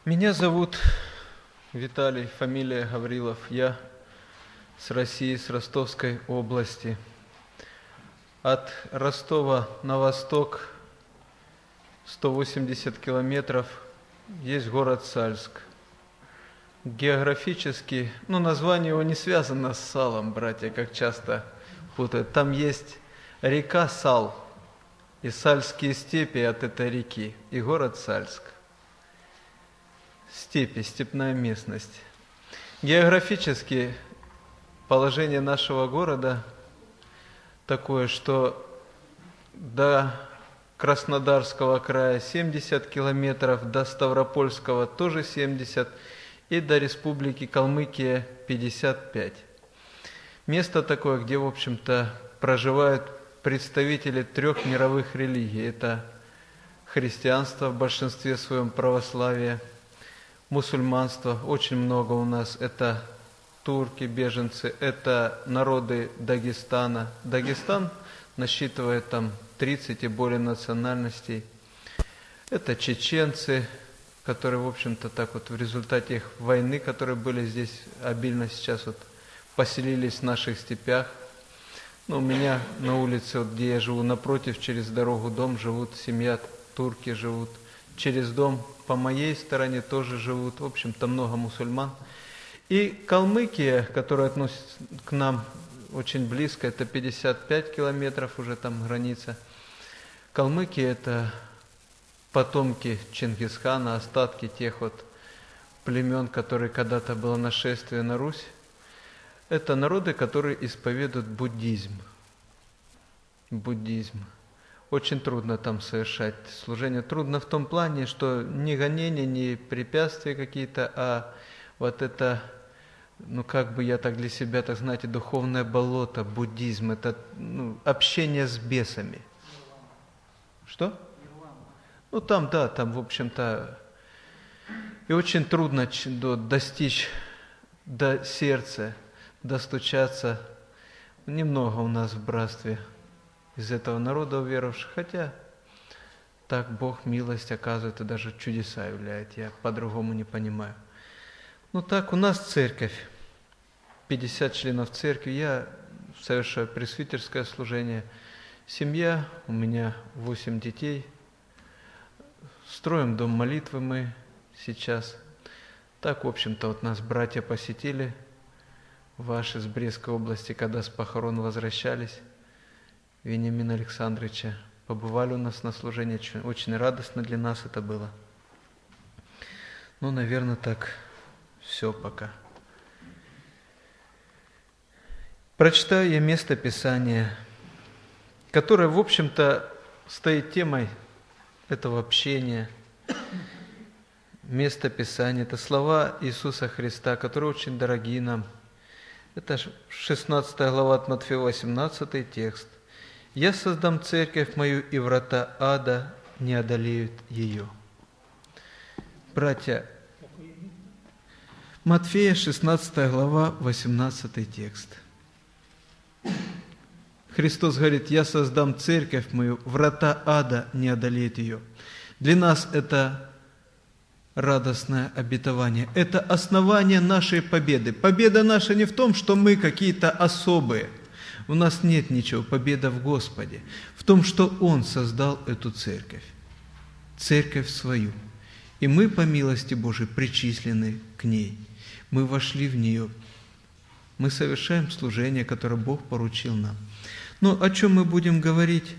Меня зовут Виталий, фамилия Гаврилов. Я с России, с Ростовской области. От Ростова на восток 180 километров есть город Сальск. Географически, название его не связано с салом, братья, как часто путают. Там есть река Сал и Сальские степи от этой реки, и город Сальск. Степи, степная местность. Географически положение нашего города такое, что до Краснодарского края 70 километров, до Ставропольского тоже 70, и до Республики Калмыкия 55. Место такое, где, в общем-то, проживают представители 3 мировых религий. Это христианство в большинстве своем, православие, мусульманство, очень много у нас, это турки, беженцы, это народы Дагестана. Дагестан насчитывает там 30 и более национальностей. Это чеченцы, которые, в общем-то, так вот в результате их войны, которые были здесь обильно сейчас вот поселились в наших степях. У меня на улице, вот, где я живу, напротив, через дорогу дом живут, семья, турки живут. Через дом по моей стороне тоже живут, в общем-то, много мусульман. И Калмыкия, которая относится к нам очень близко, это 55 километров уже там граница. Калмыкия – это потомки Чингисхана, остатки тех вот племен, которые когда-то было нашествие на Русь. Это народы, которые исповедуют буддизм. Буддизм. Очень трудно там совершать служение. Трудно в том плане, что ни гонения, ни препятствия какие-то, а вот это, как бы я так для себя, так знаете, духовное болото, буддизм, это общение с бесами. Что? Там, да, там, в общем-то, и очень трудно достичь до сердца, достучаться. Немного у нас в братстве из этого народа уверовавших, хотя так Бог милость оказывает и даже чудеса являет, я по-другому не понимаю. Так, у нас церковь, 50 членов церкви, я совершаю пресвитерское служение, семья, у меня 8 детей, строим дом молитвы мы сейчас. Так, в общем-то, вот нас братья посетили, ваши из Брестской области, когда с похорон возвращались, Вениамина Александровича, побывали у нас на служении, очень радостно для нас это было. Наверное, так все пока. Прочитаю я место Писания, которое, в общем-то, стоит темой этого общения. Место Писания – это слова Иисуса Христа, которые очень дороги нам. Это 16 глава от Матфея, 18 текст. «Я создам церковь мою, и врата ада не одолеют ее». Братья, Матфея, 16 глава, 18 текст. Христос говорит: «Я создам церковь мою, врата ада не одолеют ее». Для нас это радостное обетование. Это основание нашей победы. Победа наша не в том, что мы какие-то особые. У нас нет ничего. Победа в Господе. В том, что Он создал эту церковь. Церковь свою. И мы, по милости Божией, причислены к ней. Мы вошли в нее. Мы совершаем служение, которое Бог поручил нам. Но о чем мы будем говорить?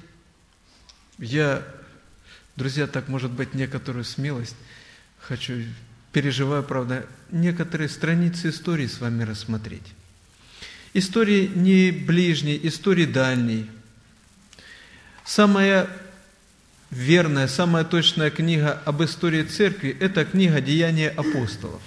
Друзья, так, может быть, некоторую смелость переживаю, правда, некоторые страницы истории с вами рассмотреть. Истории не ближней, истории дальней. Самая верная, самая точная книга об истории церкви – это книга «Деяния апостолов».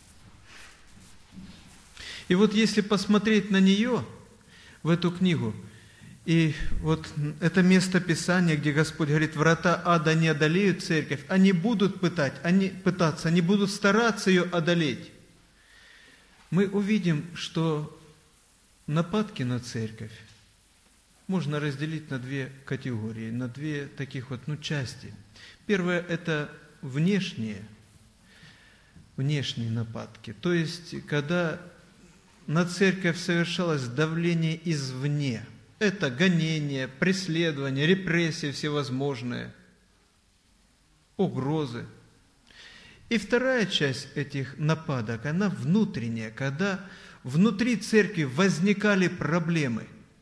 И вот если посмотреть на нее, в эту книгу, и вот это место Писания, где Господь говорит: «Врата ада не одолеют церковь», они будут пытаться, они будут стараться ее одолеть. Мы увидим, что нападки на церковь можно разделить на 2 категории, на 2 таких вот части. Первое – это внешние. внешние нападки. То есть, когда на церковь совершалось давление извне. Это гонения, преследования, репрессии всевозможные, угрозы. И вторая часть этих нападок, она внутренняя, когда внутри церкви возникали проблемы.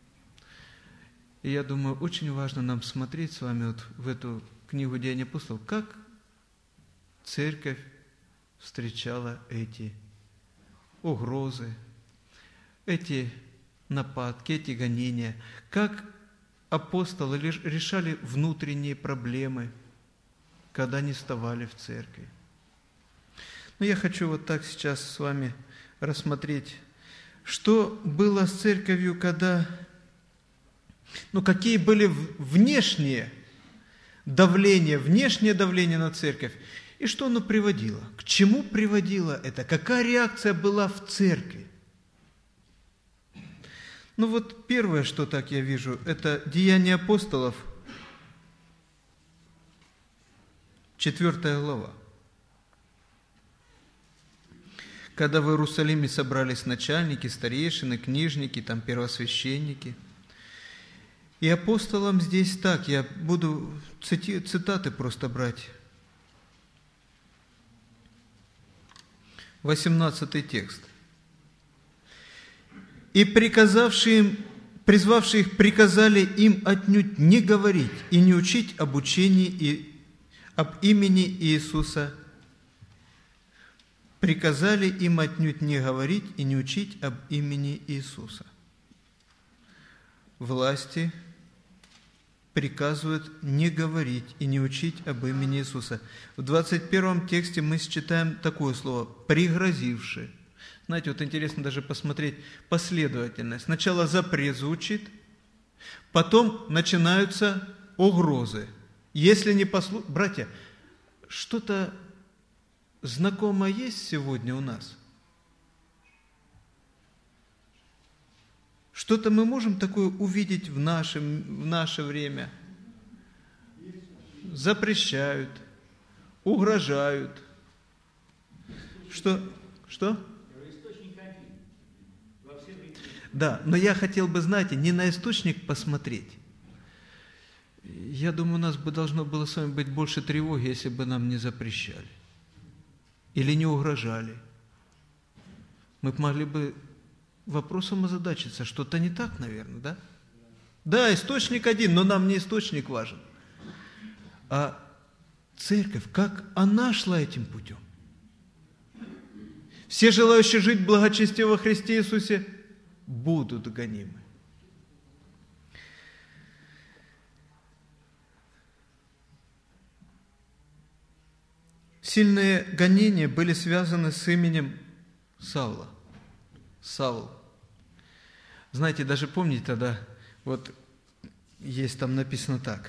И я думаю, очень важно нам смотреть с вами вот в эту книгу «Деяния апостолов», как церковь встречала эти угрозы, эти нападки, эти гонения, как апостолы решали внутренние проблемы, когда они вставали в церкви. Но я хочу вот так сейчас с вами рассмотреть, что было с церковью, когда, какие были внешние давления на церковь, и что оно приводило, к чему приводило это, какая реакция была в церкви. Первое, что так я вижу, это Деяния апостолов, 4 глава. Когда в Иерусалиме собрались начальники, старейшины, книжники, первосвященники. И апостолам здесь так, я буду цитаты просто брать. 18 текст. «И призвавшие их приказали им отнюдь не говорить и не учить об учении и об имени Иисуса. Приказали им отнюдь не говорить и не учить об имени Иисуса». Власти приказывают не говорить и не учить об имени Иисуса. В 21 тексте мы читаем такое слово «пригрозивши». Знаете, интересно даже посмотреть последовательность. Сначала запрет звучит, потом начинаются угрозы. Если не послушать... Братья, что-то знакомое есть сегодня у нас? Что-то мы можем такое увидеть в наше время? Запрещают, угрожают. Что? Да, но я хотел бы, знаете, не на источник посмотреть. Я думаю, у нас бы должно было с вами быть больше тревоги, если бы нам не запрещали. Или не угрожали. Мы могли бы вопросом озадачиться. Что-то не так, наверное, да? Да, источник один, но нам не источник важен. А церковь, как она шла этим путем? Все желающие жить благочестиво во Христе Иисусе будут гонимы. Сильные гонения были связаны с именем Савла. Савл. Знаете, даже помните тогда, есть там написано так.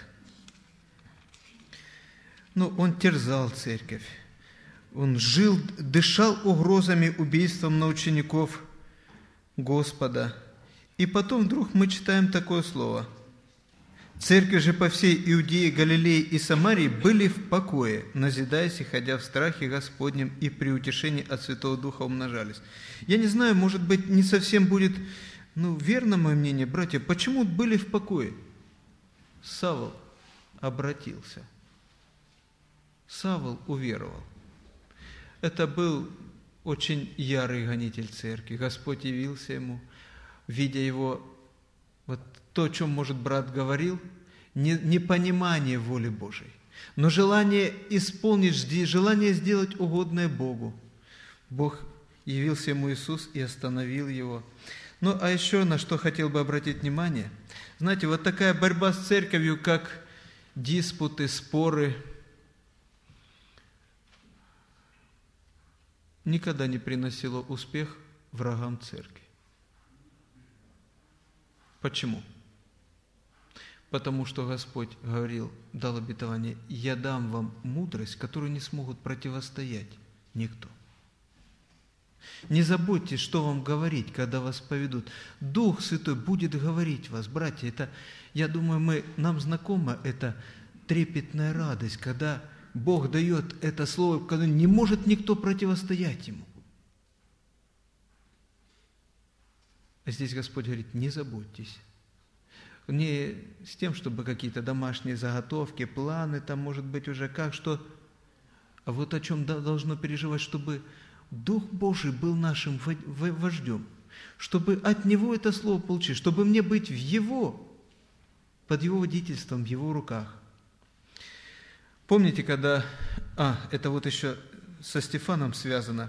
Он терзал церковь. Он жил, дышал угрозами, убийством на учеников Господа. И потом вдруг мы читаем такое слово. Церкви же по всей Иудее, Галилее и Самарии были в покое, назидаясь и ходя в страхе Господнем, и при утешении от Святого Духа умножались. Я не знаю, может быть, не совсем будет, верно мое мнение, братья, почему были в покое? Савл обратился. Савл уверовал. Это был очень ярый гонитель церкви. Господь явился ему, видя его, то, о чем, может, брат говорил, непонимание воли Божией, но желание исполнить, желание сделать угодное Богу. Бог явился ему Иисус и остановил его. А еще на что хотел бы обратить внимание. Знаете, такая борьба с церковью, как диспуты, споры, никогда не приносила успех врагам церкви. Почему? Потому что Господь говорил, дал обетование: «Я дам вам мудрость, которую не смогут противостоять никто». Не заботьтесь, что вам говорить, когда вас поведут. Дух Святой будет говорить вас, братья. Это, я думаю, нам знакома эта трепетная радость, когда Бог дает это слово, когда не может никто противостоять ему. А здесь Господь говорит, не заботьтесь. Не с тем, чтобы какие-то домашние заготовки, планы, там может быть уже как, что... А вот о чем должно переживать, чтобы Дух Божий был нашим вождем, чтобы от Него это слово получить, чтобы мне быть под Его водительством, в Его руках. Помните, когда... это вот еще со Стефаном связано.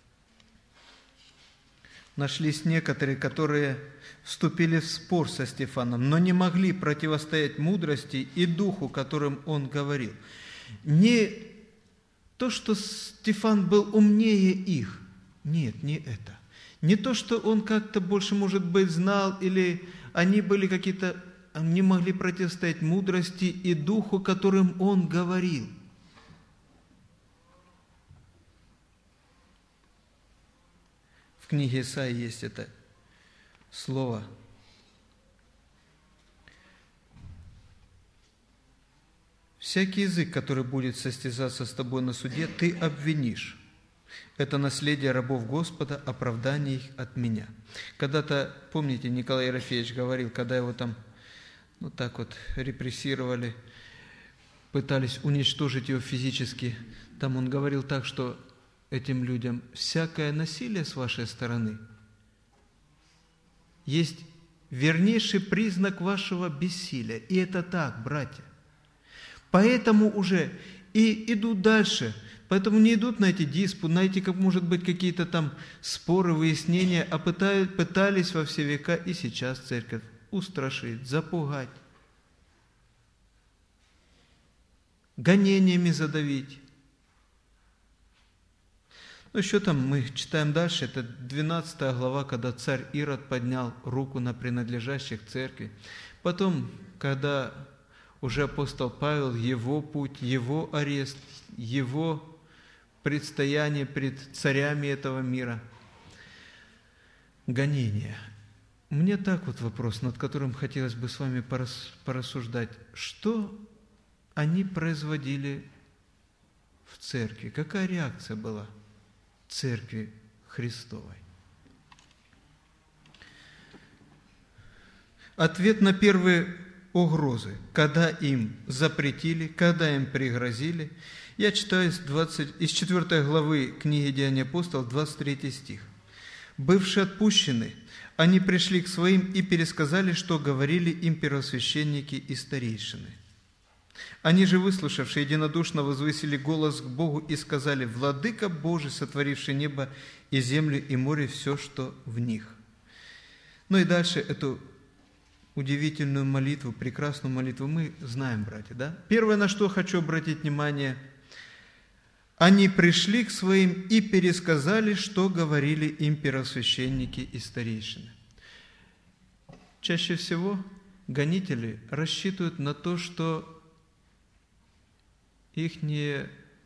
Нашлись некоторые, которые вступили в спор со Стефаном, но не могли противостоять мудрости и духу, которым он говорил. Не то, что Стефан был умнее их. Нет, не это. Не то, что он как-то больше, может быть, знал, или они были какие-то... не могли противостоять мудрости и духу, которым он говорил. В книге Исаии есть это слово. «Всякий язык, который будет состязаться с тобой на суде, ты обвинишь. Это наследие рабов Господа, оправдание их от меня». Когда-то, помните, Николай Ерофеевич говорил, когда его там так вот репрессировали, пытались уничтожить его физически, там он говорил так, что этим людям: всякое насилие с вашей стороны есть вернейший признак вашего бессилия. И это так, братья. Поэтому уже и идут дальше. Поэтому не идут на эти диспуты, на эти, как может быть, какие-то там споры, выяснения, а пытались во все века и сейчас церковь устрашить, запугать, гонениями задавить. Еще там мы читаем дальше, это 12 глава, когда царь Ирод поднял руку на принадлежащих церкви. Потом, когда уже апостол Павел, его путь, его арест, его предстояние пред царями этого мира, гонения. Мне так вот вопрос, над которым хотелось бы с вами порассуждать. Что они производили в церкви? Какая реакция была церкви Христовой? Ответ на первые угрозы, когда им запретили, когда им пригрозили. Я читаю из 4 главы книги Деяний апостолов, 23 стих. «Бывшие отпущены, они пришли к своим и пересказали, что говорили им первосвященники и старейшины. Они же, выслушавшие, единодушно возвысили голос к Богу и сказали: Владыка Божий, сотворивший небо и землю и море, все, что в них». Ну и дальше эту удивительную молитву, прекрасную молитву мы знаем, братья, да? Первое, на что хочу обратить внимание: они пришли к своим и пересказали, что говорили им первосвященники и старейшины. Чаще всего гонители рассчитывают на то, что ихние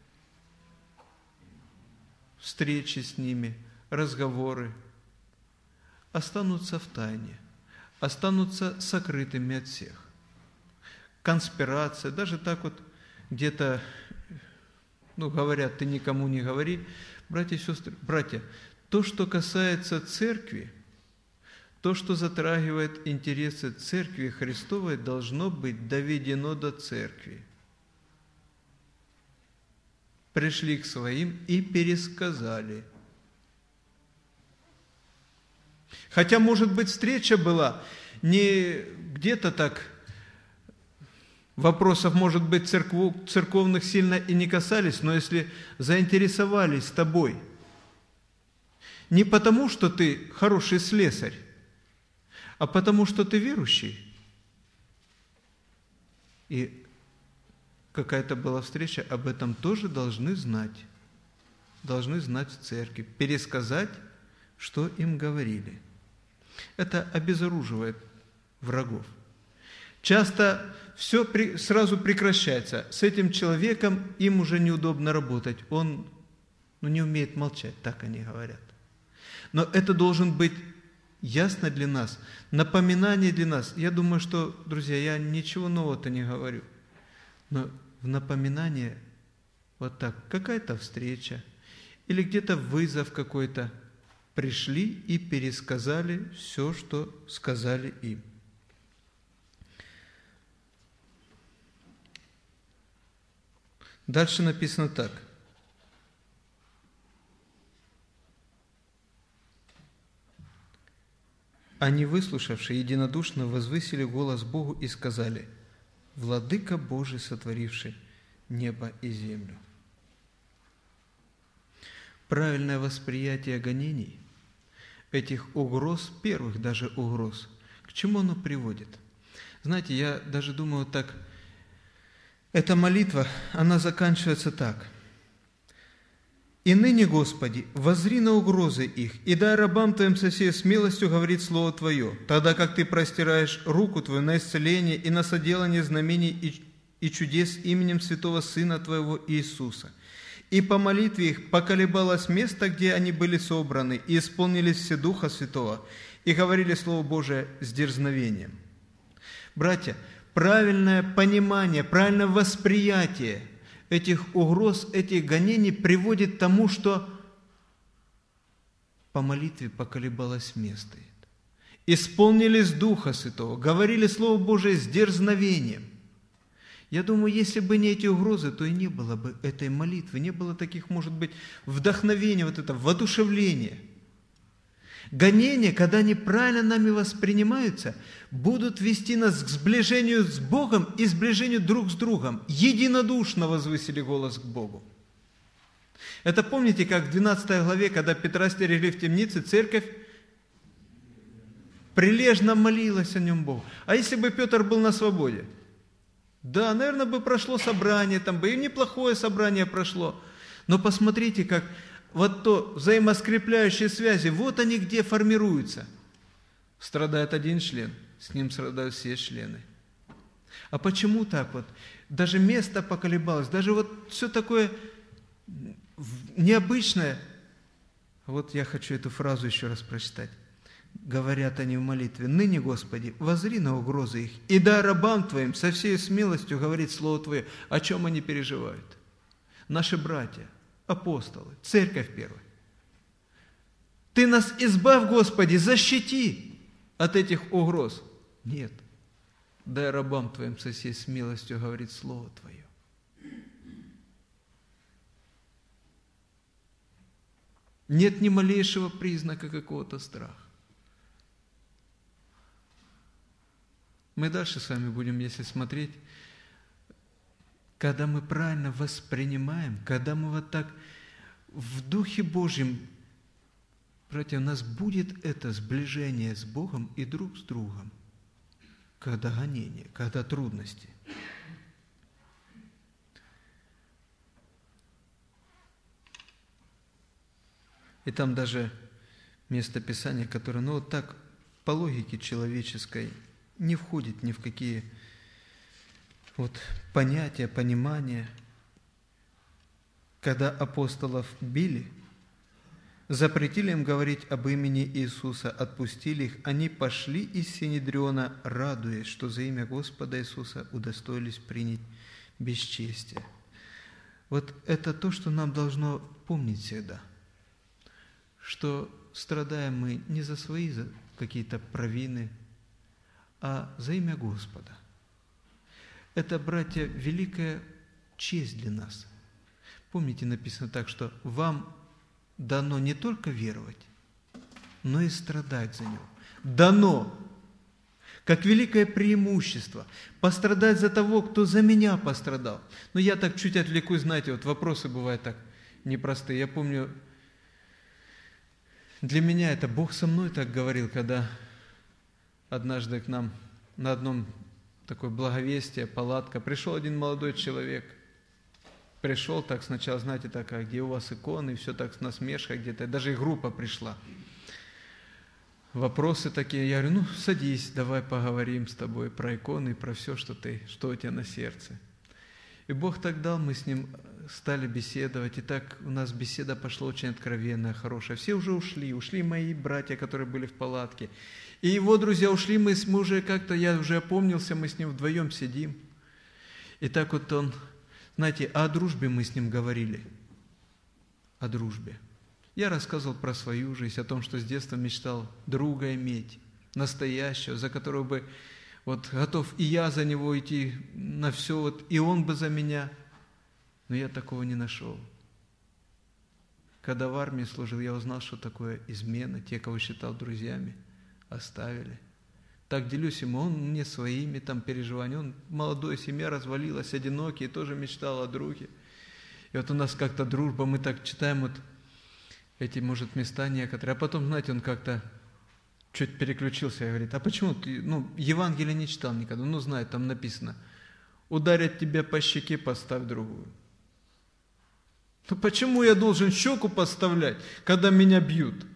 встречи с ними, разговоры останутся в тайне, останутся сокрытыми от всех. Конспирация, даже так вот где-то, говорят, ты никому не говори. Братья и сестры, то, что касается церкви, то, что затрагивает интересы церкви Христовой, должно быть доведено до церкви. Пришли к своим и пересказали. Хотя, может быть, встреча была не где-то так, вопросов, может быть, церковных сильно и не касались, но если заинтересовались тобой, не потому, что ты хороший слесарь, а потому, что ты верующий, и какая-то была встреча, об этом тоже должны знать в церкви, пересказать, что им говорили. Это обезоруживает врагов. Часто все сразу прекращается. С этим человеком им уже неудобно работать. Он не умеет молчать, так они говорят. Но это должен быть ясно для нас, напоминание для нас. Я думаю, что, друзья, я ничего нового-то не говорю. Но в напоминание вот так, какая-то встреча или где-то вызов какой-то, пришли и пересказали все, что сказали им. Дальше написано так. Они, выслушавшие, единодушно возвысили голос Богу и сказали: «Владыка Божий, сотворивший небо и землю». Правильное восприятие гонений, этих угроз, первых даже угроз, к чему оно приводит? Знаете, я даже думаю так, эта молитва, она заканчивается так. «И ныне, Господи, воззри на угрозы их, и дай рабам Твоим со всей смелостью говорить Слово Твое, тогда как Ты простираешь руку Твою на исцеление и на соделание знамений и чудес именем Святого Сына Твоего Иисуса. И по молитве их поколебалось место, где они были собраны, и исполнились все Духа Святого, и говорили Слово Божие с дерзновением». Братья, правильное понимание, правильное восприятие этих угроз, этих гонений приводит к тому, что по молитве поколебалось место. Исполнились Духа Святого, говорили Слово Божие с дерзновением. Я думаю, если бы не эти угрозы, то и не было бы этой молитвы, не было таких, может быть, вдохновения, вот этого, воодушевления. Гонения, когда они правильно нами воспринимаются, будут вести нас к сближению с Богом и сближению друг с другом. Единодушно возвысили голос к Богу. Это помните, как в 12 главе, когда Петра стерегли в темнице, церковь прилежно молилась о нем Богу. А если бы Петр был на свободе? Да, наверное, бы прошло собрание, там бы и неплохое собрание прошло. Но посмотрите, как вот то взаимоскрепляющие связи, вот они где формируются. Страдает один член, с ним страдают все члены. А почему так вот? Даже место поколебалось, даже вот все такое необычное. Вот я хочу эту фразу еще раз прочитать. Говорят они в молитве: «Ныне, Господи, воззри на угрозы их, и дай рабам Твоим со всей смелостью говорить Слово Твое». О чем они переживают? Наши братья, апостолы, церковь первая. Ты нас избавь, Господи, защити от этих угроз. Нет. Дай рабам Твоим со всей смелостью говорить Слово Твое. Нет ни малейшего признака какого-то страха. Мы дальше с вами будем, если смотреть, когда мы правильно воспринимаем, когда мы вот так в Духе Божьем, братья, у нас будет это сближение с Богом и друг с другом, когда гонения, когда трудности. И там даже место Писания, которое, ну вот так, по логике человеческой, не входит ни в какие вот понятия, понимания. Когда апостолов били, запретили им говорить об имени Иисуса, отпустили их, они пошли из Синедриона, радуясь, что за имя Господа Иисуса удостоились принять бесчестие. Вот это то, что нам должно помнить всегда, что страдаем мы не за свои какие-то провины, а за имя Господа. Это, братья, великая честь для нас. Помните, написано так, что вам дано не только веровать, но и страдать за Него. Дано, как великое преимущество, пострадать за того, кто за меня пострадал. Но я так чуть отвлекусь, знаете, вот вопросы бывают так непростые. Я помню, для меня это Бог со мной так говорил, когда однажды к нам на одном такое благовестие, палатка, пришел один молодой человек. Пришел так сначала, знаете, так, а где у вас иконы, все так с насмешкой где-то, даже и группа пришла. Вопросы такие, я говорю, ну, садись, давай поговорим с тобой про иконы, про все, что у тебя на сердце. И Бог так дал, мы с ним стали беседовать, и так у нас беседа пошла очень откровенная, хорошая. Все уже ушли мои братья, которые были в палатке. И его друзья ушли, мы уже как-то, я уже опомнился, мы с ним вдвоем сидим. И так вот он Знаете, о дружбе мы с ним говорили. О дружбе. Я рассказывал про свою жизнь, о том, что с детства мечтал друга иметь, настоящего, за которого бы вот готов и я за него идти на все, вот, и он бы за меня. Но я такого не нашел. Когда в армии служил, я узнал, что такое измена. Те, кого считал друзьями, оставили. Так делюсь ему, он мне своими там переживаниями. Он молодой, семья развалилась, одинокий, тоже мечтал о друге. И вот у нас как-то дружба, мы так читаем вот эти, может, места некоторые. А потом, знаете, он как-то чуть переключился и говорит, а почему ты, Евангелие не читал никогда? Знает, там написано, ударят тебя по щеке, поставь другую. Почему я должен щеку подставлять, когда меня бьют?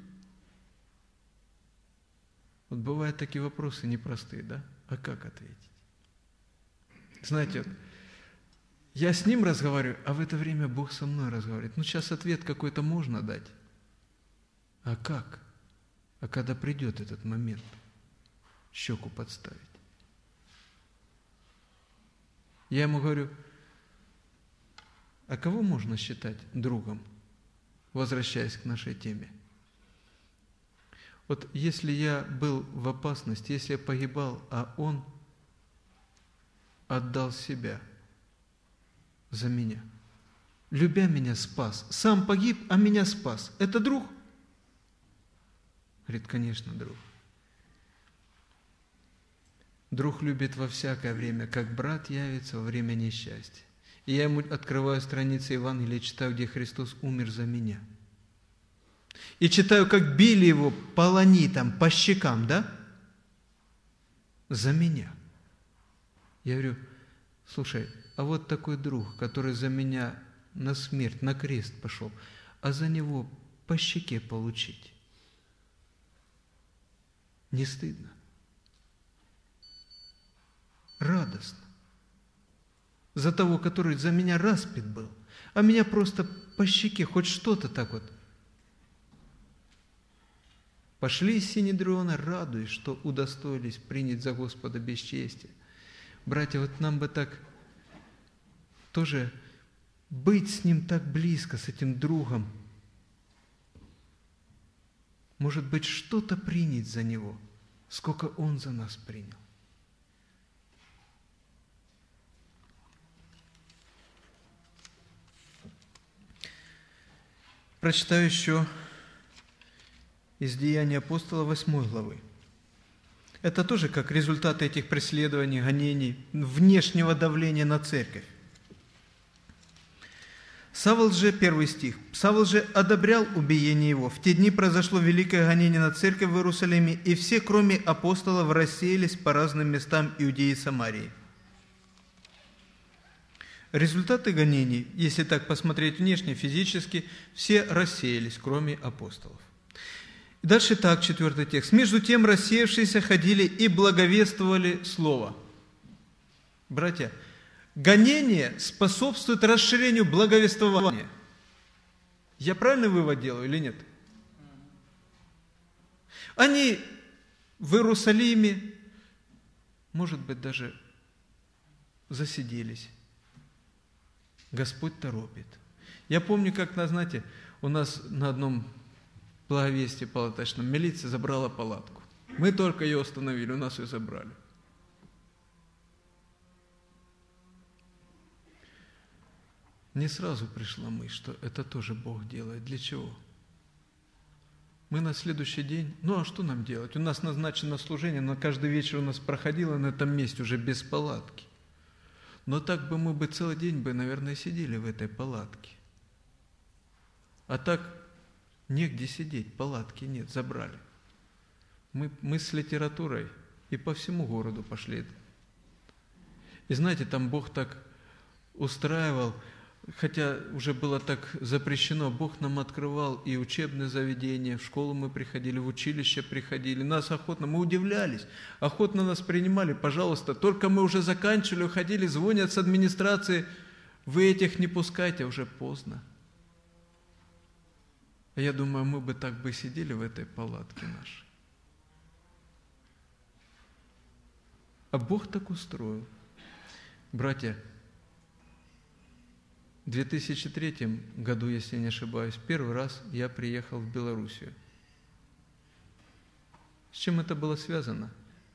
Вот бывают такие вопросы непростые, да? А как ответить? Знаете, вот, я с ним разговариваю, а в это время Бог со мной разговаривает. Сейчас ответ какой-то можно дать. А как? А когда придет этот момент, щеку подставить? Я ему говорю, а кого можно считать другом, возвращаясь к нашей теме? Вот если я был в опасности, если я погибал, а он отдал себя за меня, любя меня спас, сам погиб, а меня спас, это друг? Говорит, конечно, друг. Друг любит во всякое время, как брат явится во время несчастья. И я ему открываю страницы Евангелия, читаю, где Христос умер за меня. И читаю, как били его по ланитам, по щекам, да? За меня. Я говорю, слушай, а вот такой друг, который за меня на смерть, на крест пошел, а за него по щеке получить. Не стыдно? Радостно. За того, который за меня распят был, а меня просто по щеке, хоть что-то так вот. Пошли из Синедриона, радуясь, что удостоились принять за Господа бесчестие. Братья, вот нам бы так тоже быть с Ним так близко, с этим другом. Может быть, что-то принять за Него, сколько Он за нас принял. Прочитаю еще из Деяний апостола 8 главы. Это тоже как результат этих преследований, гонений, внешнего давления на церковь. Савл же, 1 стих, «Савл же одобрял убиение его. В те дни произошло великое гонение на церковь в Иерусалиме, и все, кроме апостолов, рассеялись по разным местам Иудеи и Самарии». Результаты гонений, если так посмотреть внешне, физически, все рассеялись, кроме апостолов. И дальше так, 4 текст. «Между тем рассеявшиеся ходили и благовествовали Слово». Братья, гонение способствует расширению благовествования. Я правильный вывод делаю или нет? Они в Иерусалиме, может быть, даже засиделись. Господь торопит. Я помню, как, знаете, у нас на одном благовестии палаточном милиция забрала палатку. Мы только ее остановили, у нас ее забрали. Мне сразу пришла мысль, что это тоже Бог делает. Для чего? Мы на следующий день, а что нам делать? У нас назначено служение, но каждый вечер у нас проходило на этом месте уже без палатки. Но так бы мы целый день наверное, сидели в этой палатке. А так негде сидеть, палатки нет, забрали. Мы с литературой и по всему городу пошли. И знаете, там Бог так устраивал, хотя уже было так запрещено, Бог нам открывал и учебные заведения, в школу мы приходили, в училище приходили, нас охотно, мы удивлялись, охотно нас принимали, пожалуйста, только мы уже заканчивали, уходили, звонят с администрации, вы этих не пускайте, уже поздно. А я думаю, мы бы так сидели в этой палатке нашей. А Бог так устроил. Братья, В 2003 году, если не ошибаюсь, первый раз я приехал в Белоруссию. С чем это было связано?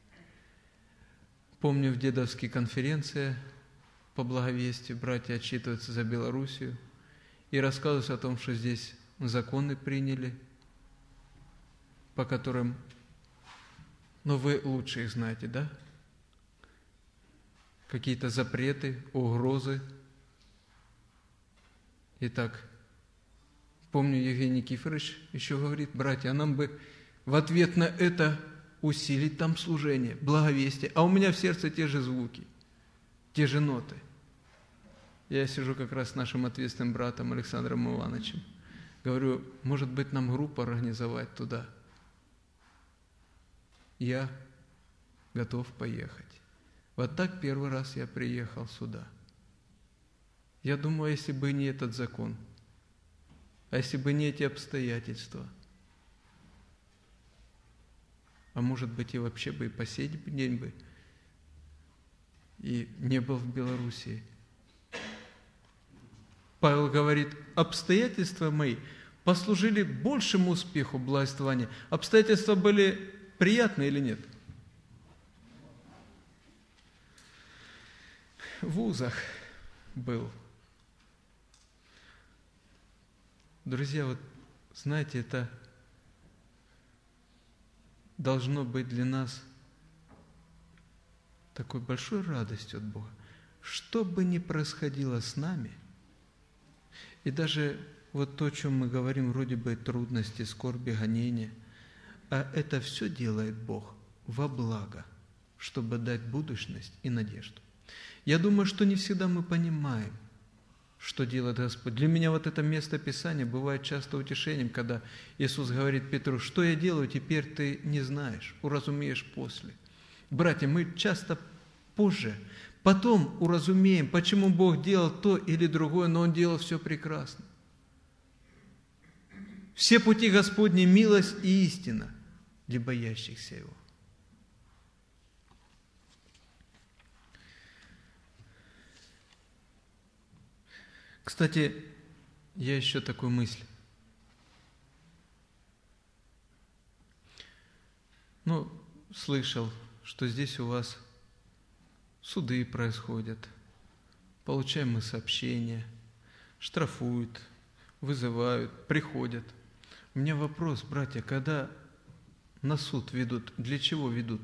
Помню, в дедовской конференции по благовестию братья отчитываются за Белоруссию и рассказывают о том, что здесь законы приняли, по которым, но вы лучше их знаете, да? Какие-то запреты, угрозы. Итак, помню, Евгений Никифорович еще говорит: братья, а нам бы в ответ на это усилить там служение, благовестие. А у меня в сердце те же звуки, те же ноты. Я сижу как раз с нашим ответственным братом Александром Ивановичем. Говорю, может быть, нам группу организовать туда. Я готов поехать. Вот так первый раз я приехал сюда. Я думаю, если бы не этот закон, а если бы не эти обстоятельства, а может быть и вообще бы и по сей день бы и не был в Белоруссии. Павел говорит, обстоятельства мои послужили большему успеху благовествования. Обстоятельства были приятные или нет? В вузах был. Друзья, вот знаете, это должно быть для нас такой большой радостью от Бога. Что бы ни происходило с нами, и даже вот то, о чем мы говорим, вроде бы трудности, скорби, гонения, а это все делает Бог во благо, чтобы дать будущность и надежду. Я думаю, что не всегда мы понимаем, что делает Господь. Для меня вот это место Писания бывает часто утешением, когда Иисус говорит Петру, что я делаю, теперь ты не знаешь, уразумеешь после. Братья, мы часто позже, потом уразумеем, почему Бог делал то или другое, но Он делал все прекрасно. Все пути Господни – милость и истина для боящихся Его. Кстати, я еще такую мысль. Слышал, что здесь у вас суды происходят, получаем мы сообщения, штрафуют, вызывают, приходят. У меня вопрос, братья, когда на суд ведут, для чего ведут?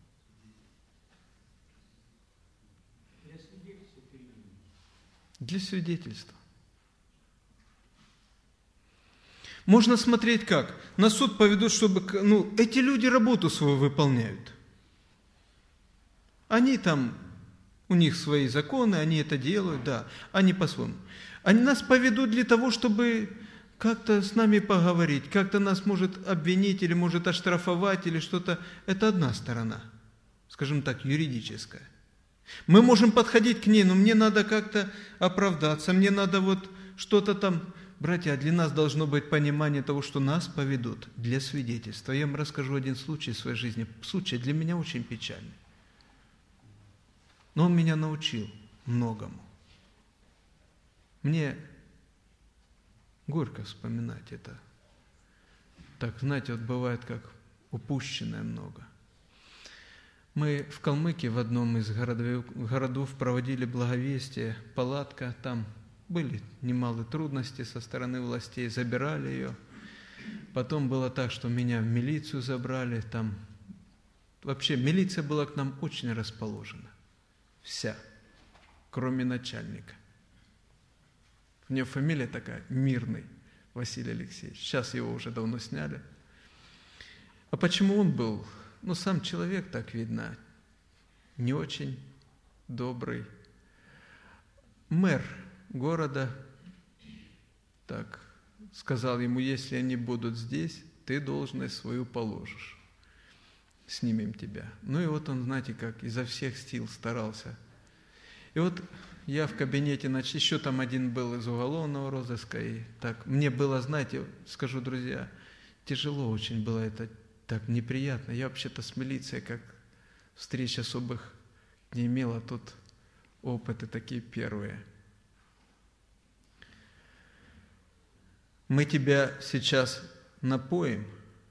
Для свидетельства. Можно смотреть как? На суд поведут, чтобы... эти люди работу свою выполняют. Они там, у них свои законы, они это делают, да, они по-своему. Они нас поведут для того, чтобы как-то с нами поговорить, как-то нас может обвинить или может оштрафовать или что-то. Это одна сторона, скажем так, юридическая. Мы можем подходить к ней, но мне надо как-то оправдаться, мне надо вот что-то там... Братья, а для нас должно быть понимание того, что нас поведут для свидетельства. Я вам расскажу один случай в своей жизни. Случай для меня очень печальный. Но он меня научил многому. Мне горько вспоминать это. Так, знаете, вот бывает как упущенное много. Мы в Калмыкии в одном из городов проводили благовестие, палатка, там были немалые трудности со стороны властей, забирали ее. Потом было так, что меня в милицию забрали, там вообще милиция была к нам очень расположена. Вся, кроме начальника. У него фамилия такая, Мирный Василий Алексеевич. Сейчас его уже давно сняли. А почему он был? Сам человек, так видно, не очень добрый. Мэр города так сказал ему, если они будут здесь, ты должность свою положишь. Снимем тебя. И вот он, знаете, как изо всех сил старался. И вот я в кабинете, еще там один был из уголовного розыска, и так, мне было, знаете, скажу, друзья, тяжело очень было это, так неприятно. Я вообще-то с милицией, как встреч особых не имел, а тут опыты такие первые. мы тебя сейчас напоим,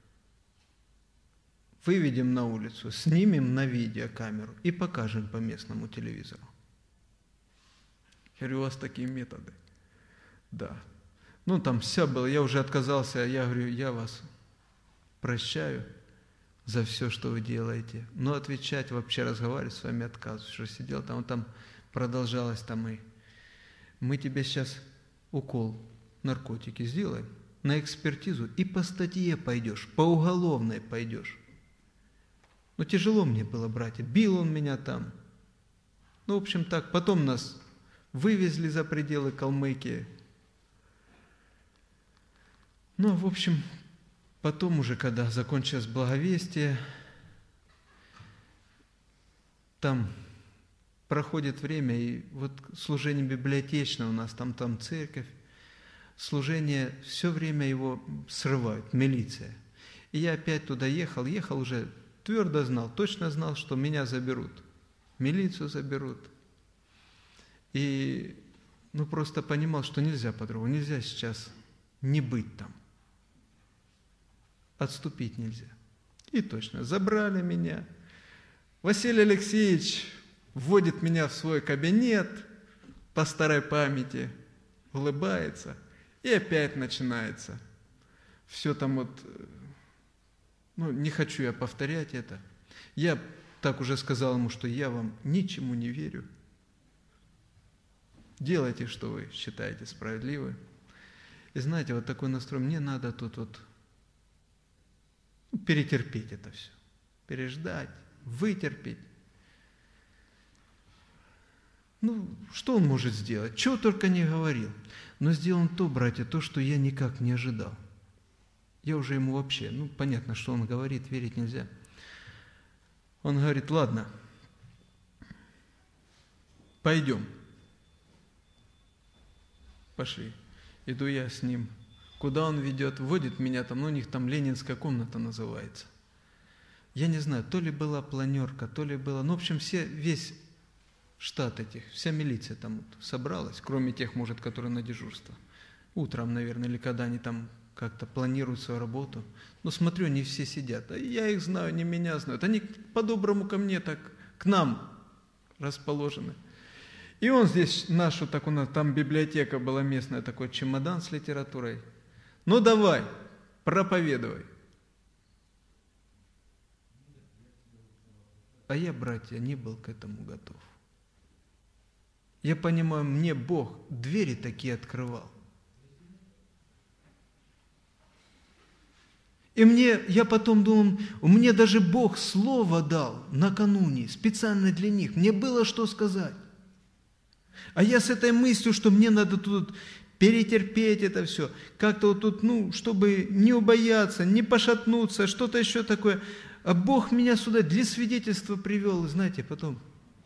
выведем на улицу, снимем на видеокамеру и покажем по местному телевизору. Я говорю, у вас такие методы? Да. Ну, там все было, я уже отказался, я говорю, я вас прощаю за все, что вы делаете. Но отвечать, вообще разговаривать с вами отказываюсь. Что сидел там продолжалось там и мы тебе сейчас укол наркотики сделаем, на экспертизу и по статье пойдешь, по уголовной пойдешь. Ну, тяжело мне было, братья, бил он меня там. Ну, в общем так, потом нас вывезли за пределы Калмыкии. Ну, в общем, потом уже, когда закончилось благовестие, там проходит время, и вот служение библиотечное у нас, там церковь, служение, все время его срывают, милиция. И я опять туда ехал уже твердо знал, точно знал, что меня заберут, милицию заберут. И просто понимал, что нельзя по-другому, нельзя сейчас не быть там. Отступить нельзя. И точно, забрали меня. Василий Алексеевич вводит меня в свой кабинет по старой памяти, улыбается, и опять начинается. Все там вот, не хочу я повторять это. Я так уже сказал ему, что я вам ничему не верю. Делайте, что вы считаете справедливым. И знаете, вот такой настрой, мне надо тут перетерпеть это все, переждать, вытерпеть. Что он может сделать? Чего только не говорил. Но сделал он то, братья, то, что я никак не ожидал. Я уже ему вообще, понятно, что он говорит, верить нельзя. Он говорит, ладно, пойдем. Пошли. Иду я с ним. Куда он ведет? Вводит меня там, у них там ленинская комната называется. Я не знаю, то ли была планерка, то ли было... в общем, весь штат этих, вся милиция там собралась, кроме тех, может, которые на дежурство. Утром, наверное, или когда они там как-то планируют свою работу. Смотрю, не все сидят. А я их знаю, они меня знают. Они по-доброму ко мне так, к нам расположены. И он здесь нашу, так у нас там библиотека была местная, такой чемодан с литературой. Давай, проповедуй. А я, братья, не был к этому готов. Я понимаю, мне Бог двери такие открывал. И я потом думал, мне даже Бог слово дал накануне, специально для них. Мне было что сказать. А я с этой мыслью, что мне надо тут перетерпеть это все, как-то тут, чтобы не убояться, не пошатнуться, что-то еще такое. А Бог меня сюда для свидетельства привел, и знаете, потом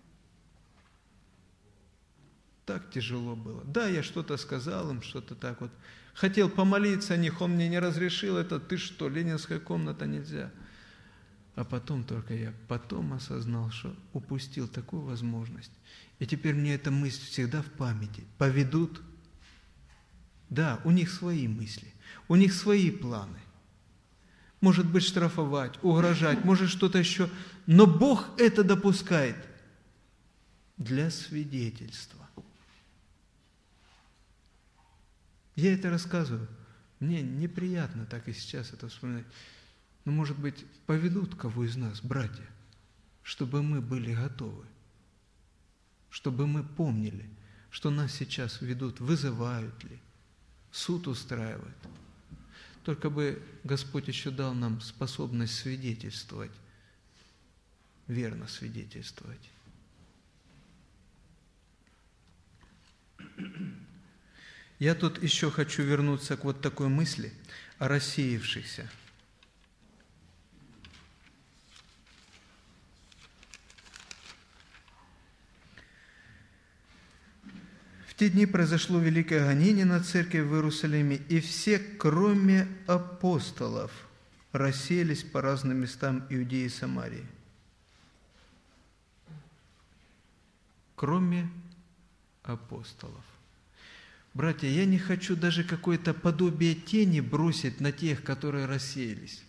так тяжело было. Да, я что-то сказал им, что-то так вот. Хотел помолиться о них, он мне не разрешил это. Ты что, ленинская комната, нельзя. А потом только я осознал, что упустил такую возможность. И теперь мне эта мысль всегда в памяти. Поведут. Да, у них свои мысли, у них свои планы. Может быть, штрафовать, угрожать, может что-то еще. Но Бог это допускает для свидетельства. Я это рассказываю. Мне неприятно так и сейчас это вспоминать. Но, может быть, поведут кого из нас, братья, чтобы мы были готовы, чтобы мы помнили, что нас сейчас ведут, вызывают ли, суд устраивают. Только бы Господь еще дал нам способность свидетельствовать, верно свидетельствовать. Я тут еще хочу вернуться к вот такой мысли о рассеявшихся. В те дни произошло великое гонение на церковь в Иерусалиме, и все, кроме апостолов, расселись по разным местам Иудеи и Самарии. Кроме апостолов. Братья, я не хочу даже какое-то подобие тени бросить на тех, которые рассеялись.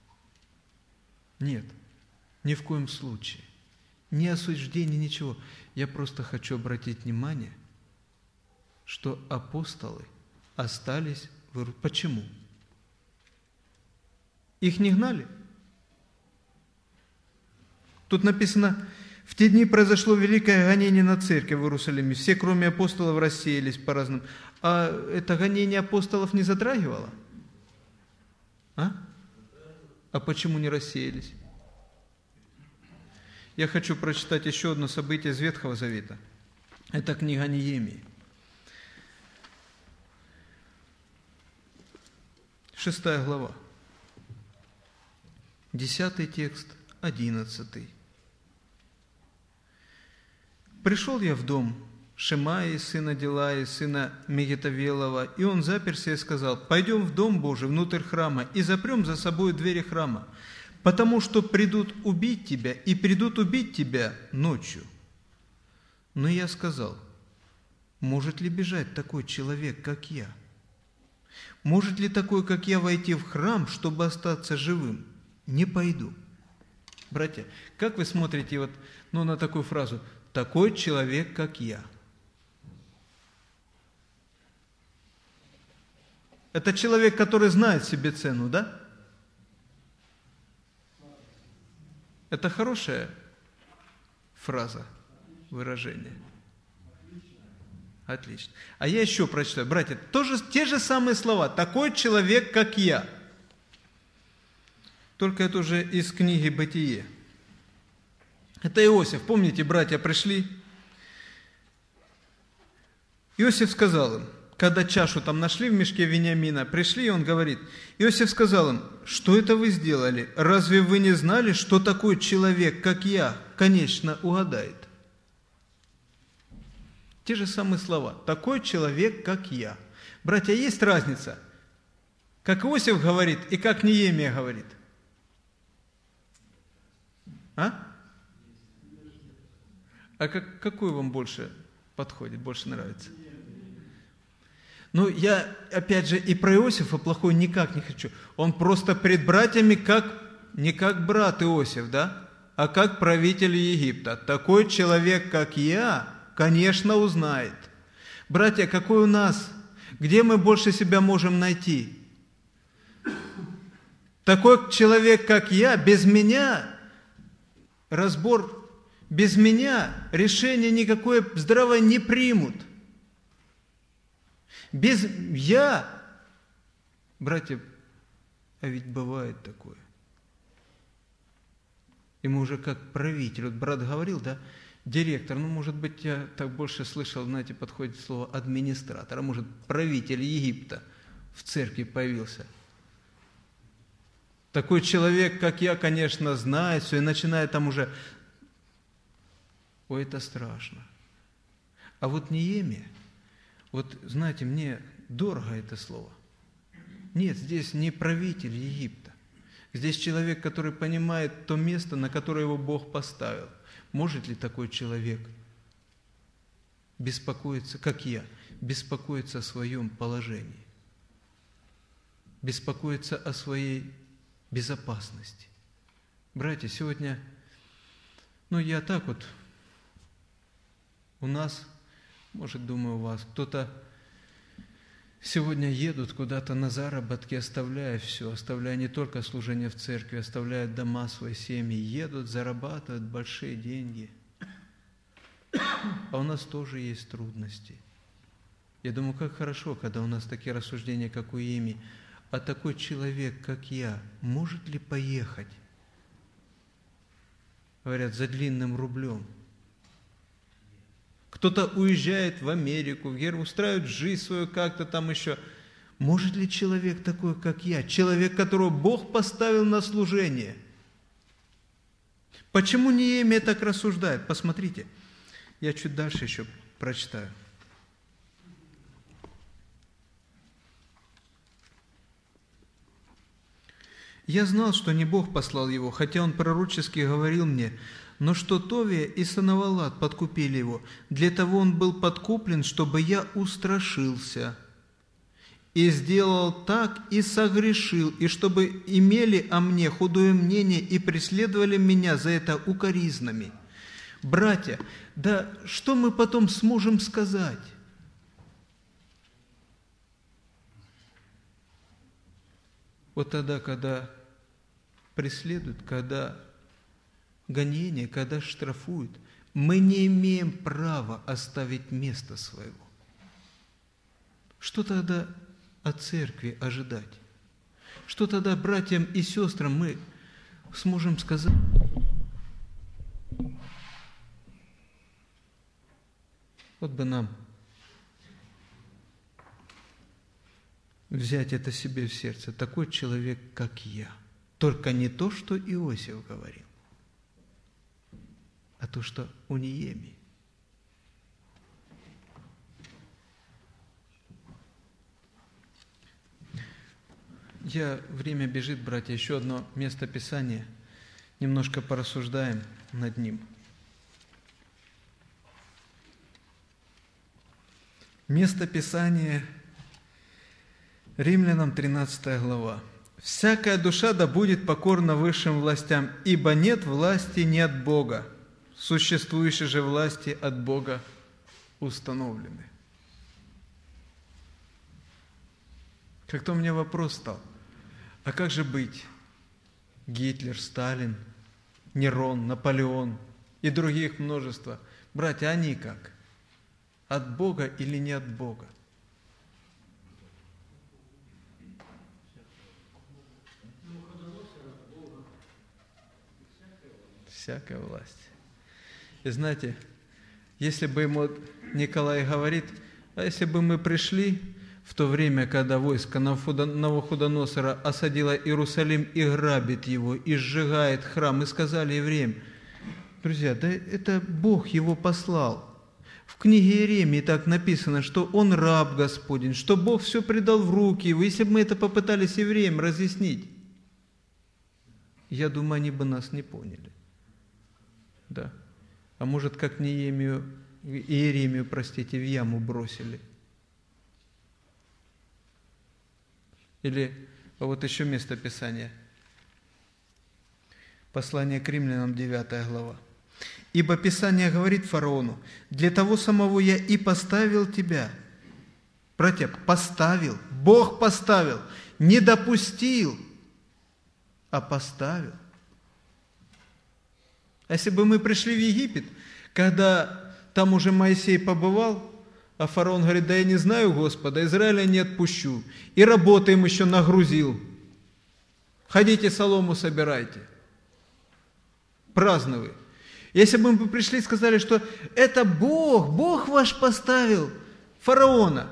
Нет, ни в коем случае. Ни осуждения, ничего. Я просто хочу обратить внимание, что апостолы остались в Иерусалиме. Почему? Их не гнали? Тут написано, в те дни произошло великое гонение на церковь в Иерусалиме. Все, кроме апостолов, рассеялись по разным. А это гонение апостолов не затрагивало? А почему не рассеялись? Я хочу прочитать еще одно событие из Ветхого Завета. Это книга Неемии. 6 глава. 10 текст, 11. «Пришел я в дом Шемаи, сына Делаи, сына Мегетавелова, и он заперся и сказал: пойдем в дом Божий, внутрь храма, и запрем за собой двери храма, потому что придут убить тебя, и придут убить тебя ночью. Но я сказал: может ли бежать такой человек, как я? Может ли такой, как я, войти в храм, чтобы остаться живым? Не пойду». Братья, как вы смотрите на такую фразу «такой человек, как я»? Это человек, который знает себе цену, да? Это хорошая фраза, выражение. Отлично. А я еще прочитаю. Братья, те же самые слова. «Такой человек, как я». Только это уже из книги «Бытие». Это Иосиф. Помните, братья пришли? Иосиф сказал им, когда чашу там нашли в мешке Вениамина, пришли, и он говорит, Иосиф сказал им: что это вы сделали? Разве вы не знали, что такой человек, как я, конечно, угадает? Те же самые слова. Такой человек, как я. Братья, есть разница, как Иосиф говорит и как Неемия говорит? Какой вам больше подходит, больше нравится? Я, опять же, и про Иосифа плохой никак не хочу. Он просто пред братьями не как брат Иосиф, да? А как правитель Египта. Такой человек, как я, конечно, узнает. Братья, какой у нас? Где мы больше себя можем найти? Такой человек, как я, без меня разбор, без меня решение никакое здравое не примут. Без я, братья, а ведь бывает такое. И мы уже как правитель, брат говорил, да, директор, может быть, я так больше слышал, знаете, подходит слово администратор, а может, правитель Египта в церкви появился. Такой человек, как я, конечно, знает все, и начинает там уже, ой, это страшно. А вот Неемия, знаете, мне дорого это слово. Нет, здесь не правитель Египта. Здесь человек, который понимает то место, на которое его Бог поставил. Может ли такой человек беспокоиться, как я, беспокоиться о своем положении, беспокоиться о своей безопасности? Братья, сегодня, я так у нас, может, думаю, у вас, кто-то сегодня едут куда-то на заработки, оставляя все, оставляя не только служение в церкви, оставляя дома, свои семьи, едут, зарабатывают большие деньги. А у нас тоже есть трудности. Я думаю, как хорошо, когда у нас такие рассуждения, как у Неемии. А такой человек, как я, может ли поехать, говорят, за длинным рублем? Кто-то уезжает в Америку, устраивает жизнь свою как-то там еще. Может ли человек такой, как я, человек, которого Бог поставил на служение? Почему Неемия так рассуждает? Посмотрите, я чуть дальше еще прочитаю. «Я знал, что не Бог послал его, хотя он пророчески говорил мне: Но что Товия и Санавалат подкупили его, для того он был подкуплен, чтобы я устрашился. И сделал так, и согрешил, и чтобы имели о мне худое мнение и преследовали меня за это укоризнами. Братья, да что мы потом сможем сказать? Вот тогда, когда преследуют, когда гонения, когда штрафуют, мы не имеем права оставить место своего. Что тогда от церкви ожидать? Что тогда братьям и сестрам мы сможем сказать? Вот бы нам взять это себе в сердце. Такой человек, как я. Только не то, что Иосиф говорил, а то, что у Неемии. Время бежит, братья. Еще одно место Писания. Немножко порассуждаем над ним. Место Писания Римлянам 13 глава. «Всякая душа да будет покорна высшим властям, ибо нет власти не от Бога, существующие же власти от Бога установлены». Как-то у меня вопрос стал, а как же быть? Гитлер, Сталин, Нерон, Наполеон и других множество. Братья, они как? От Бога или не от Бога? Всякая власть. И знаете, если бы ему Николай говорит, а если бы мы пришли в то время, когда войско Навуходоносора осадило Иерусалим и грабит его, и сжигает храм, и сказали евреям, друзья, да это Бог его послал. В книге Иеремии так написано, что он раб Господень, что Бог все предал в руки его. Если бы мы это попытались евреям разъяснить, я думаю, они бы нас не поняли. Да. А может, как Иеремию, в яму бросили. Или вот еще место Писания. Послание к Римлянам, 9 глава. «Ибо Писание говорит фараону, для того самого я и поставил тебя». Братья, поставил, Бог поставил, не допустил, а поставил. А если бы мы пришли в Египет, когда там уже Моисей побывал, а фараон говорит, да я не знаю Господа, Израиля не отпущу. И работы им еще нагрузил. Ходите, солому собирайте. Праздновы. Если бы мы пришли и сказали, что это Бог, Бог ваш поставил фараона.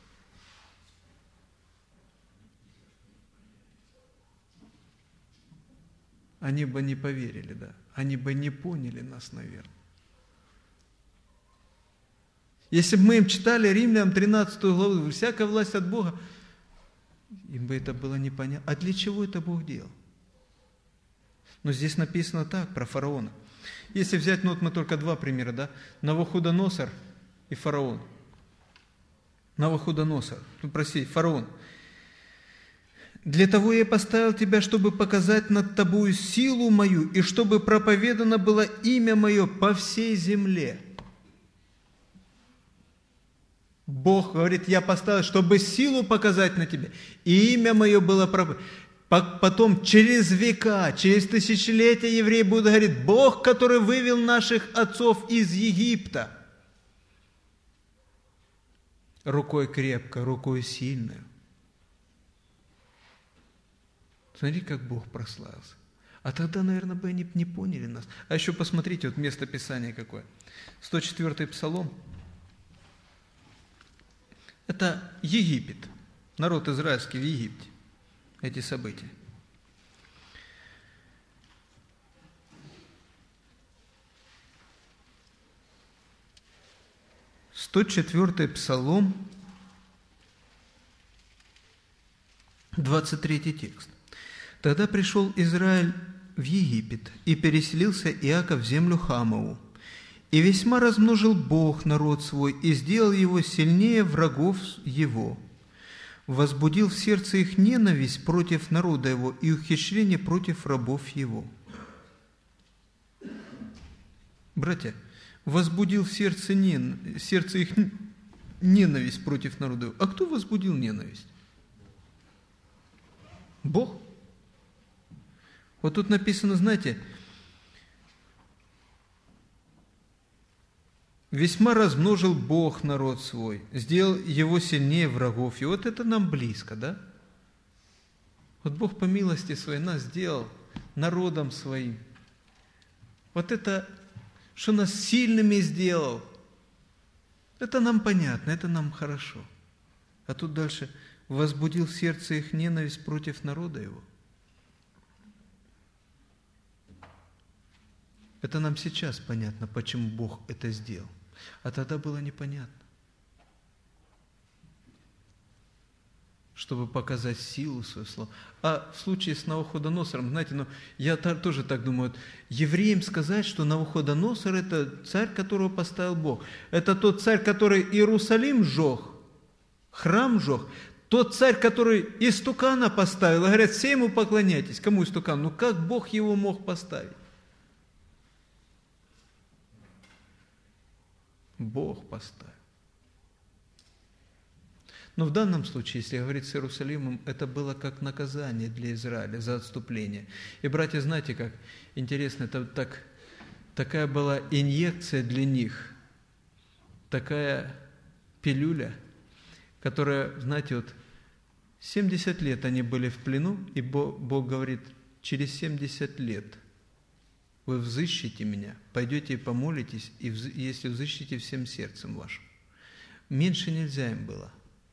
Они бы не поверили, да. Они бы не поняли нас, наверное. Если бы мы им читали Римлянам 13 главу, всякая власть от Бога, им бы это было непонятно. А для чего это Бог делал? Но здесь написано так, про фараона. Если взять, ну вот мы только два примера, да? Навуходоносор и фараон. Навуходоносор, фараон. «Для того я поставил тебя, чтобы показать над тобою силу мою, и чтобы проповедано было имя мое по всей земле». Бог говорит, я поставил, чтобы силу показать на тебе, и имя мое было проповедано. Потом через века, через тысячелетия евреи будут говорить, Бог, который вывел наших отцов из Египта. Рукой крепко, рукой сильной. Смотри, как Бог прославился. А тогда, наверное, бы они не поняли нас. А еще посмотрите, вот место Писания какое. 104-й Псалом. Это Египет. Народ израильский в Египте. Эти события. – 104-й Псалом, 23 текст. «Тогда пришел Израиль в Египет, и переселился Иаков в землю Хамову. И весьма размножил Бог народ свой, и сделал его сильнее врагов его. Возбудил в сердце их ненависть против народа его и ухищрение против рабов его. Братья, возбудил в сердце их ненависть против народа его. А кто возбудил ненависть? Бог. Вот тут написано, знаете, весьма размножил Бог народ свой, сделал его сильнее врагов. И вот это нам близко, да? Вот Бог по милости своей нас сделал народом своим. Вот это, что нас сильными сделал, это нам понятно, это нам хорошо. А тут дальше возбудил в сердце их ненависть против народа его. Это нам сейчас понятно, почему Бог это сделал. А тогда было непонятно. Чтобы показать силу свою славу. А в случае с Навуходоносором, знаете, я тоже так думаю, евреям сказать, что Навуходоносор – это царь, которого поставил Бог. Это тот царь, который Иерусалим сжег, храм сжег. Тот царь, который истукана поставил. И говорят, все ему поклоняйтесь. Кому истукан? Ну как Бог его мог поставить? Бог поставил. Но в данном случае, если говорить с Иерусалимом, это было как наказание для Израиля за отступление. И, братья, знаете, как интересно, это такая была инъекция для них, такая пилюля, которая, знаете, вот 70 лет они были в плену, и Бог говорит, через 70 лет вы взыщите меня, пойдете и помолитесь, и если взыщите всем сердцем вашим. Меньше нельзя им было.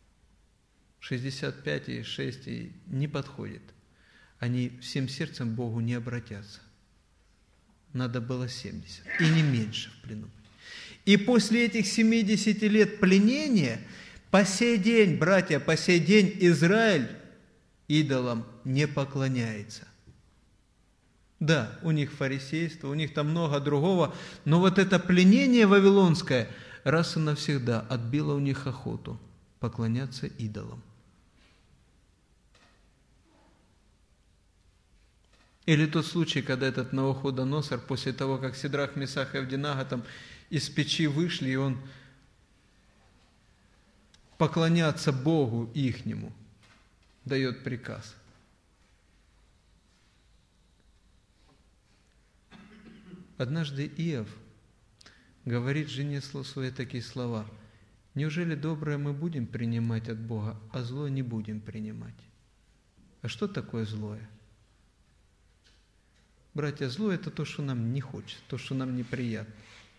65 и 6 и не подходит. Они всем сердцем Богу не обратятся. Надо было 70, и не меньше в плену. И после этих 70 лет пленения, по сей день, братья, по сей день Израиль идолам не поклоняется. Да, у них фарисейство, у них там много другого, но вот это пленение вавилонское раз и навсегда отбило у них охоту поклоняться идолам. Или тот случай, когда этот Навуходоносор, после того, как Сидрах, Месах и Авдинага там из печи вышли, и он поклоняться Богу ихнему дает приказ. Однажды Иов говорит жене своей такие слова: «Неужели доброе мы будем принимать от Бога, а злое не будем принимать?» А что такое злое? Братья, злое – это то, что нам не хочется, то, что нам неприятно.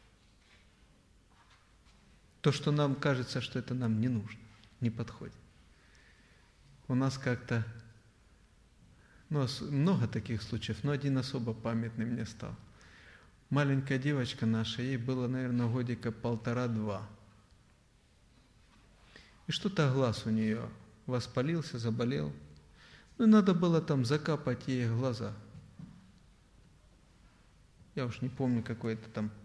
То, что нам кажется, что это нам не нужно, не подходит. У нас как-то, много таких случаев, но один особо памятный мне стал. Маленькая девочка наша, ей было, наверное, годика 1,5-2. И что-то глаз у нее воспалился, заболел. Ну, и надо было там закапать ей глаза. Я уж не помню, какой это там.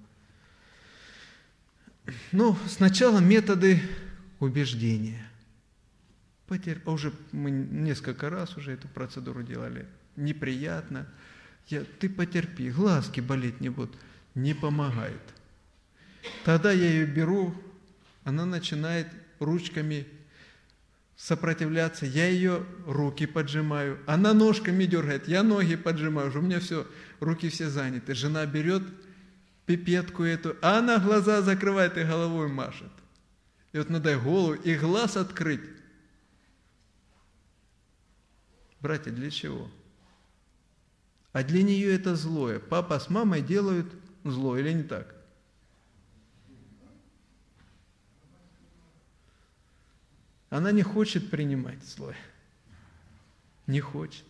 Ну, сначала методы убеждения. А уже мы несколько раз уже эту процедуру делали. Неприятно. Ты потерпи, глазки болеть не будут. Не помогает. Тогда я ее беру, она начинает ручками сопротивляться, я ее руки поджимаю, она ножками дергает, я ноги поджимаю, уже у меня все, руки все заняты. Жена берет пипетку эту, а она глаза закрывает и головой машет. И вот надо голову и глаз открыть. Братья, для чего? А для нее это злое. Папа с мамой делают зло, или не так? Она не хочет принимать злое. Не хочет.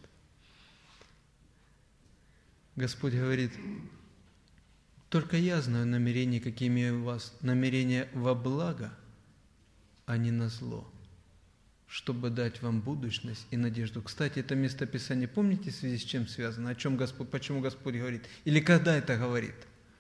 Господь говорит: только я знаю намерения, какими у вас. Намерения во благо, а не на зло. чтобы дать вам будущность и надежду. Кстати, это местописание, помните, в связи с чем связано? О чем Господь, почему Господь говорит? Или когда это говорит?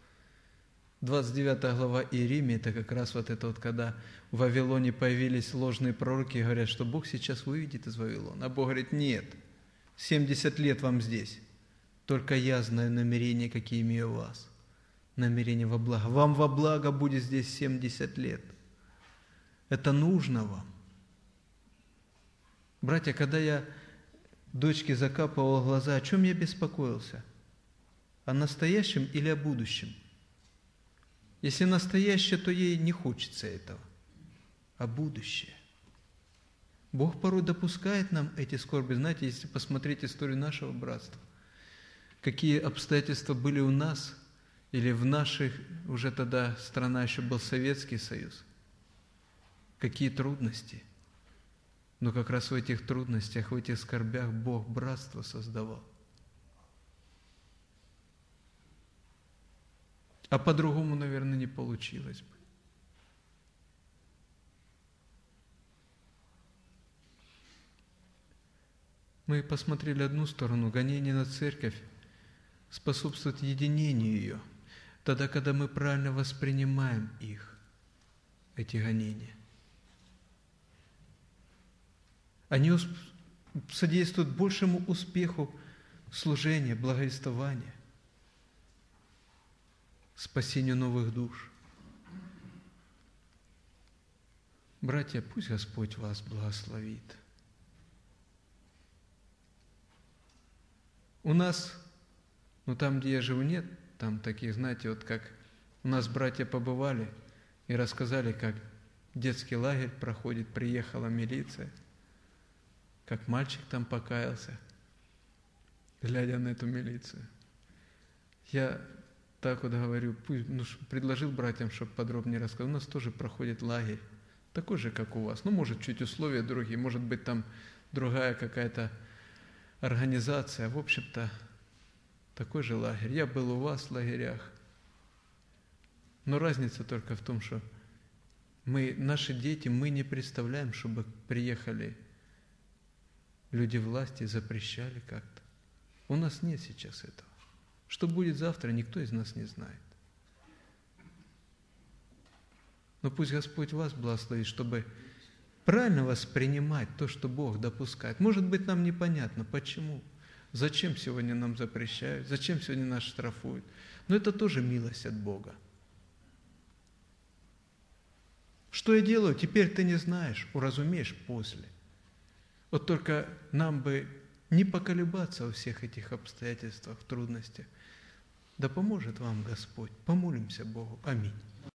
29 глава Иеремии, это как раз вот это вот, когда в Вавилоне появились ложные пророки и говорят, что Бог сейчас выведет из Вавилона. А Бог говорит, нет, 70 лет вам здесь, только я знаю намерения, какие имею у вас. Намерение во благо. Вам во благо будет здесь 70 лет. Это нужно вам. Братья, когда я дочке закапывал глаза, о чем я беспокоился? О настоящем или о будущем? Если настоящее, то ей не хочется этого, а будущее. Бог порой допускает нам эти скорби. Знаете, если посмотреть историю нашего братства, какие обстоятельства были у нас, или в наших, уже тогда страна еще был Советский Союз, какие трудности. Но как раз в этих трудностях, в этих скорбях Бог братство создавал. А по-другому, наверное, не получилось бы. Мы посмотрели одну сторону, гонение на церковь способствует единению ее, тогда, когда мы правильно воспринимаем их, эти гонения. Они содействуют большему успеху служения, благовествования, спасению новых душ. Братья, пусть Господь вас благословит. У нас, там, где я живу, нет там таких, знаете, вот как у нас братья побывали и рассказали, как детский лагерь проходит, приехала милиция, как мальчик там покаялся, глядя на эту милицию. Я так вот говорю, пусть, предложил братьям, чтобы подробнее рассказал. У нас тоже проходит лагерь, такой же, как у вас. Может, чуть условия другие, может быть, там другая какая-то организация. В общем-то, такой же лагерь. Я был у вас в лагерях. Но разница только в том, что наши дети, мы не представляем, чтобы приехали люди власти и запрещали как-то. У нас нет сейчас этого. Что будет завтра, никто из нас не знает. Но пусть Господь вас благословит, чтобы правильно воспринимать то, что Бог допускает. Может быть, нам непонятно, почему, зачем сегодня нам запрещают, зачем сегодня нас штрафуют. Но это тоже милость от Бога. Что я делаю, теперь ты не знаешь, уразумеешь после. Вот только нам бы не поколебаться во всех этих обстоятельствах, трудностях. Да поможет вам Господь. Помолимся Богу. Аминь.